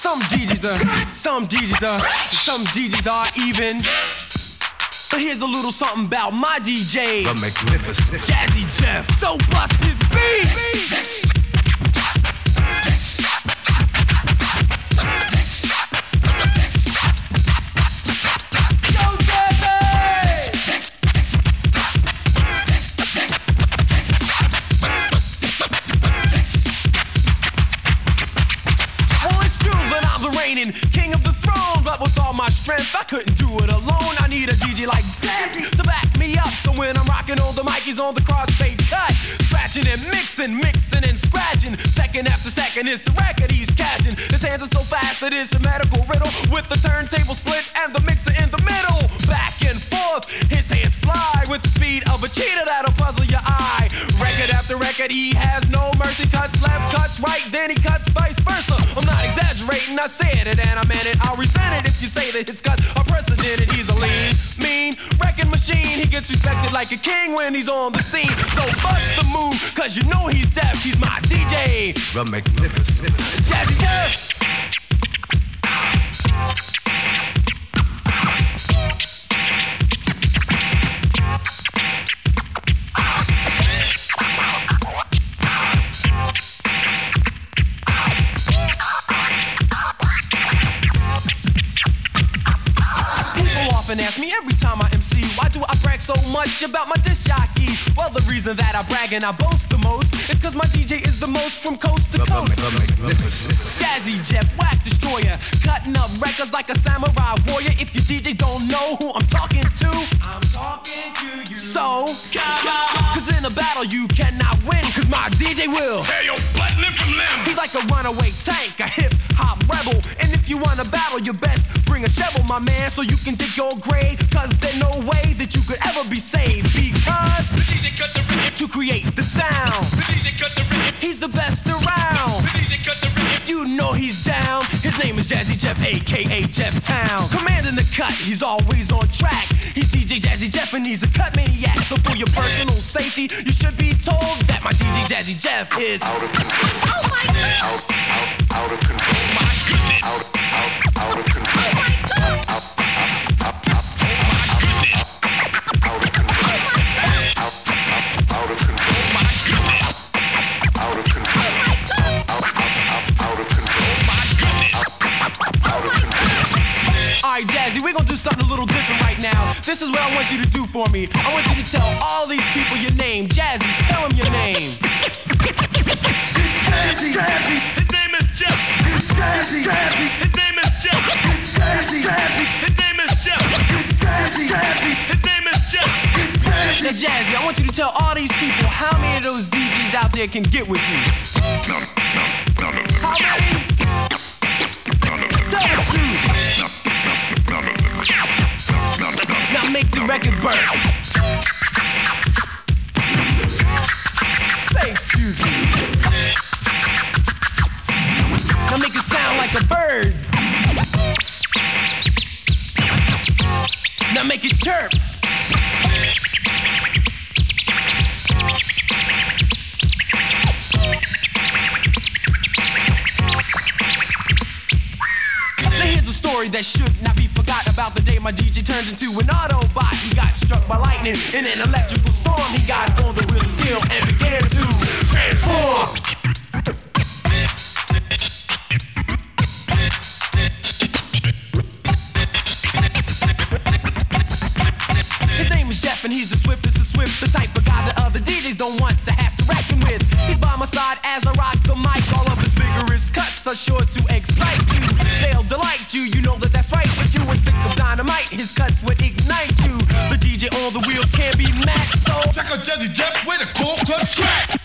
Some DJs are even. But here's a little something about my DJ, the magnificent Jazzy Jeff. So bust his beat. King of the throne, but with all my strength, I couldn't do it alone. I need a DJ like Jazzy to back me up. So when I'm rocking on the mic, he's on the crossfade cut, scratching and mixing and scratching. Second after second is the record he's catching. His hands are so fast that it's a medical riddle, with the turntable split and the mixer in the middle. Back and forth, his hands fly with the speed of a cheetah that'll puzzle your eye. Record after record, he has no mercy. Cuts left, cuts right, then he cuts vice versa. I'm not exaggerating, I said it and I meant it. I'll resent it if you say that his cuts are precedented. He's a lean, mean, wrecking machine. He gets respected like a king when he's on the scene. So bust the move, cause you know he's deaf. He's my DJ, the magnificent Jazzy Jeff. And ask me every time I MC, why do I brag so much about my disc jockey? Well, the reason that I brag and I boast the most is cause my DJ is the most from coast to coast. The magnificent Jazzy Jeff, whack destroyer, cutting up records like a samurai warrior. If your DJ don't know who I'm talking to, I'm talking to you. So, cause in a battle you cannot win, cause my DJ will tear your butt limb from limb. He's like a runaway tank, a hip-hop rebel. And if you wanna battle, you best bring a shovel, my man, so you can dig your grave. Cause there's no way that you could ever be saved. Because to create the sound, he's the best around. You know he's down. His name is Jazzy Jeff, aka Jeff Town. Commanding the cut, he's always on track. He's DJ Jazzy Jeff and he's a cut maniac. So for your personal safety, you should be told that my DJ Jazzy Jeff is out of control. Oh my God! Out of control. Oh my goodness. Out of control. Oh my God! Alright, Jazzy, we're gonna do something a little different right now. This is what I want you to do for me. I want you to tell all these people your name. Jazzy, tell them your name. Jazzy. His name is Jeff. Jazzy. His name is Jeff. Jazzy. His name is Jeff. Jazzy. His name is Jeff. Now, Jazzy, I want you to tell all these people how many of those DJs out there can get with you. None of them. How many? Tell the truth. Now make the record burn. Say excuse me. Now make it sound like a bird. Now make it chirp. That should not be forgot about the day my DJ turns into an Autobot. He got struck by lightning in an electrical storm. He got on the wheel of steel and began to transform. His name is Jeff and he's the swiftest of swift, the type of guy that other DJs don't want to have to reckon with. He's by my side as I rock the mic. All of his vigorous cuts are sure to excite you. They'll delight you, you know that that's right. If you a stick of dynamite, his cuts would ignite you. The DJ on the wheels can't be matched, so check out Jazzy Jeff with a cold cut track.